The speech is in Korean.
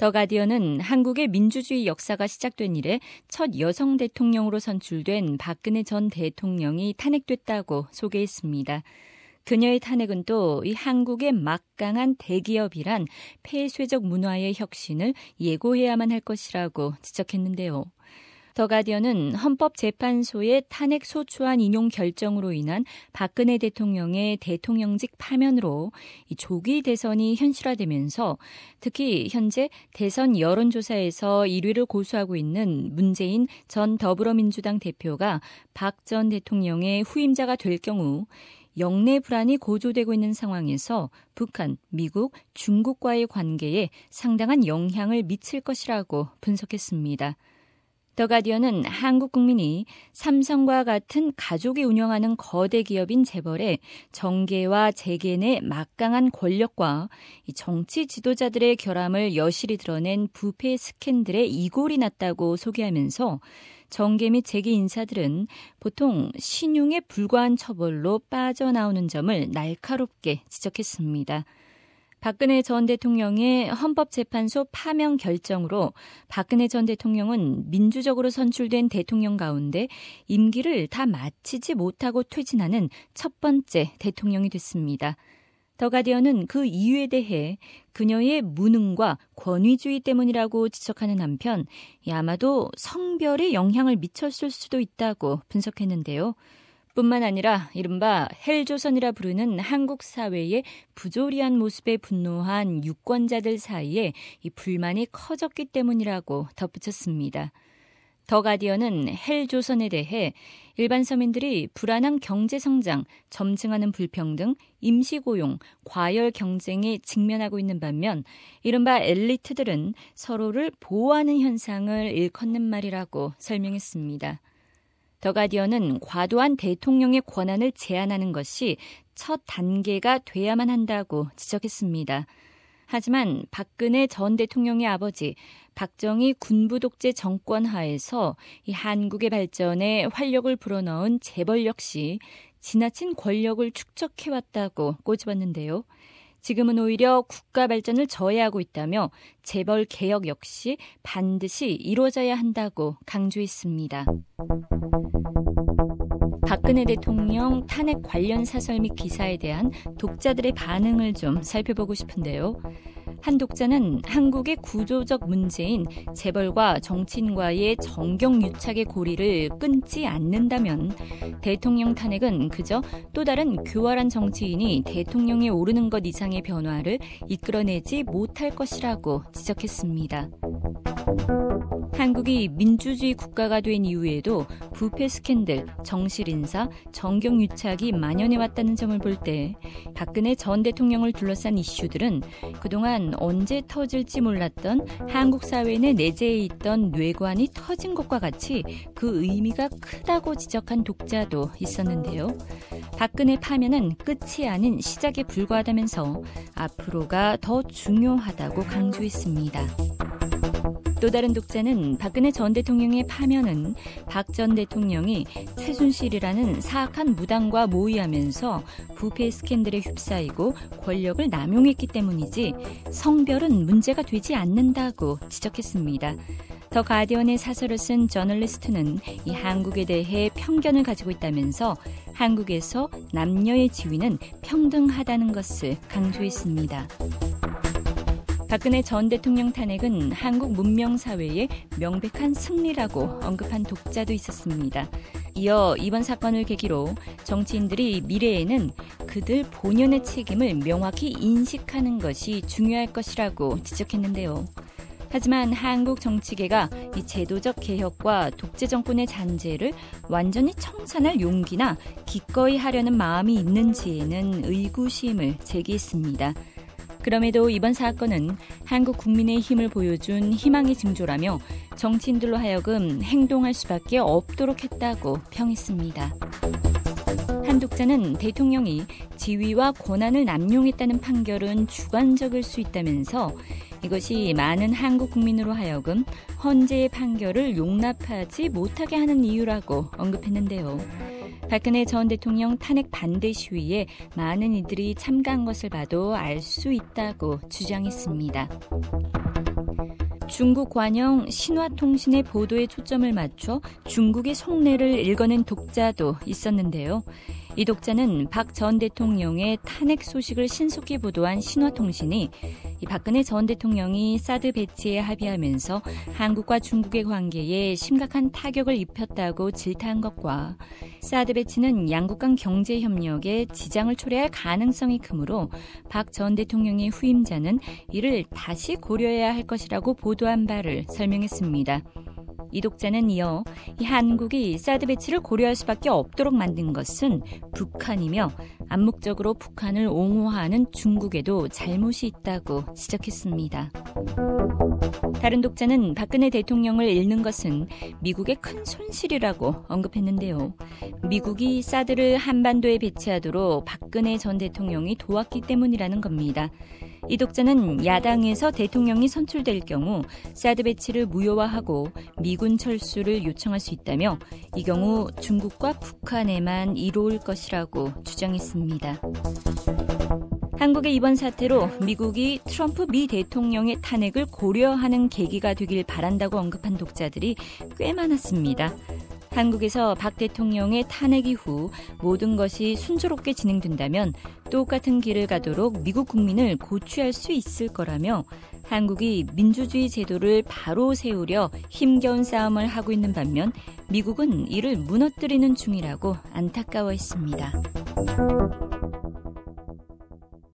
더 가디언은 한국의 민주주의 역사가 시작된 이래 첫 여성 대통령으로 선출된 박근혜 전 대통령이 탄핵됐다고 소개했습니다. 그녀의 탄핵은 또 이 한국의 막강한 대기업이란 폐쇄적 문화의 혁신을 예고해야만 할 것이라고 지적했는데요. 더 가디언은 헌법재판소의 탄핵 소추안 인용 결정으로 인한 박근혜 대통령의 대통령직 파면으로 이 조기 대선이 현실화되면서 특히 현재 대선 여론조사에서 1위를 고수하고 있는 문재인 전 더불어민주당 대표가 박 전 대통령의 후임자가 될 경우 영내 불안이 고조되고 있는 상황에서 북한, 미국, 중국과의 관계에 상당한 영향을 미칠 것이라고 분석했습니다. 더 가디언은 한국 국민이 삼성과 같은 가족이 운영하는 거대 기업인 재벌의 정계와 재계 내 막강한 권력과 정치 지도자들의 결함을 여실히 드러낸 부패 스캔들에 이골이 났다고 소개하면서 정계 및 재계 인사들은 보통 신용에 불과한 처벌로 빠져나오는 점을 날카롭게 지적했습니다. 박근혜 전 대통령의 헌법재판소 파면 결정으로 박근혜 전 대통령은 민주적으로 선출된 대통령 가운데 임기를 다 마치지 못하고 퇴진하는 첫 번째 대통령이 됐습니다. 더 가디언은 그 이유에 대해 그녀의 무능과 권위주의 때문이라고 지적하는 한편 아마도 성별에 영향을 미쳤을 수도 있다고 분석했는데요. 뿐만 아니라 이른바 헬조선이라 부르는 한국 사회의 부조리한 모습에 분노한 유권자들 사이에 이 불만이 커졌기 때문이라고 덧붙였습니다. 더 가디언은 헬조선에 대해 일반 서민들이 불안한 경제성장, 점증하는 불평등, 임시고용, 과열 경쟁에 직면하고 있는 반면 이른바 엘리트들은 서로를 보호하는 현상을 일컫는 말이라고 설명했습니다. 더 가디언은 과도한 대통령의 권한을 제한하는 것이 첫 단계가 돼야만 한다고 지적했습니다. 하지만 박근혜 전 대통령의 아버지 박정희 군부 독재 정권 하에서 이 한국의 발전에 활력을 불어넣은 재벌 역시 지나친 권력을 축적해왔다고 꼬집었는데요. 지금은 오히려 국가 발전을 저해하고 있다며 재벌 개혁 역시 반드시 이루어져야 한다고 강조했습니다. 박근혜 대통령 탄핵 관련 사설 및 기사에 대한 독자들의 반응을 좀 살펴보고 싶은데요. 한 독자는 한국의 구조적 문제인 재벌과 정치인과의 정경유착의 고리를 끊지 않는다면 대통령 탄핵은 그저 또 다른 교활한 정치인이 대통령에 오르는 것 이상의 변화를 이끌어내지 못할 것이라고 지적했습니다. 한국이 민주주의 국가가 된 이후에도 부패 스캔들, 정실 인사, 정경유착이 만연해왔다는 점을 볼 때 박근혜 전 대통령을 둘러싼 이슈들은 그동안 언제 터질지 몰랐던 한국 사회 내 내재해 있던 뇌관이 터진 것과 같이 그 의미가 크다고 지적한 독자도 있었는데요. 박근혜 파면은 끝이 아닌 시작에 불과하다면서 앞으로가 더 중요하다고 강조했습니다. 또 다른 독자는 박근혜 전 대통령의 파면은 박 전 대통령이 최순실이라는 사악한 무당과 모의하면서 부패 스캔들에 휩싸이고 권력을 남용했기 때문이지 성별은 문제가 되지 않는다고 지적했습니다. 더 가디언의 사설을 쓴 저널리스트는 이 한국에 대해 편견을 가지고 있다면서 한국에서 남녀의 지위는 평등하다는 것을 강조했습니다. 박근혜 전 대통령 탄핵은 한국 문명사회의 명백한 승리라고 언급한 독자도 있었습니다. 이어 이번 사건을 계기로 정치인들이 미래에는 그들 본연의 책임을 명확히 인식하는 것이 중요할 것이라고 지적했는데요. 하지만 한국 정치계가 이 제도적 개혁과 독재 정권의 잔재를 완전히 청산할 용기나 기꺼이 하려는 마음이 있는지에는 의구심을 제기했습니다. 그럼에도 이번 사건은 한국 국민의 힘을 보여준 희망의 징조라며 정치인들로 하여금 행동할 수밖에 없도록 했다고 평했습니다. 한 독자는 대통령이 지위와 권한을 남용했다는 판결은 주관적일 수 있다면서 이것이 많은 한국 국민으로 하여금 헌재의 판결을 용납하지 못하게 하는 이유라고 언급했는데요. 박근혜 전 대통령 탄핵 반대 시위에 많은 이들이 참가한 것을 봐도 알 수 있다고 주장했습니다. 중국 관영 신화통신의 보도에 초점을 맞춰 중국의 속내를 읽어낸 독자도 있었는데요. 이 독자는 박 전 대통령의 탄핵 소식을 신속히 보도한 신화통신이 이 박근혜 전 대통령이 사드 배치에 합의하면서 한국과 중국의 관계에 심각한 타격을 입혔다고 질타한 것과 사드 배치는 양국 간 경제 협력에 지장을 초래할 가능성이 크므로 박 전 대통령의 후임자는 이를 다시 고려해야 할 것이라고 보도한 바를 설명했습니다. 이 독자는 이어 이 한국이 사드 배치를 고려할 수밖에 없도록 만든 것은 북한이며 암묵적으로 북한을 옹호하는 중국에도 잘못이 있다고 지적했습니다. 다른 독자는 박근혜 대통령을 잃는 것은 미국의 큰 손실이라고 언급했는데요. 미국이 사드를 한반도에 배치하도록 박근혜 전 대통령이 도왔기 때문이라는 겁니다. 이 독자는 야당에서 대통령이 선출될 경우 사드 배치를 무효화하고 미군 철수를 요청할 수 있다며 이 경우 중국과 북한에만 이로울 것이라고 주장했습니다. 한국의 이번 사태로 미국이 트럼프 미 대통령의 탄핵을 고려하는 계기가 되길 바란다고 언급한 독자들이 꽤 많았습니다. 한국에서 박 대통령의 탄핵 이후 모든 것이 순조롭게 진행된다면 똑같은 길을 가도록 미국 국민을 고취할 수 있을 거라며 한국이 민주주의 제도를 바로 세우려 힘겨운 싸움을 하고 있는 반면 미국은 이를 무너뜨리는 중이라고 안타까워했습니다.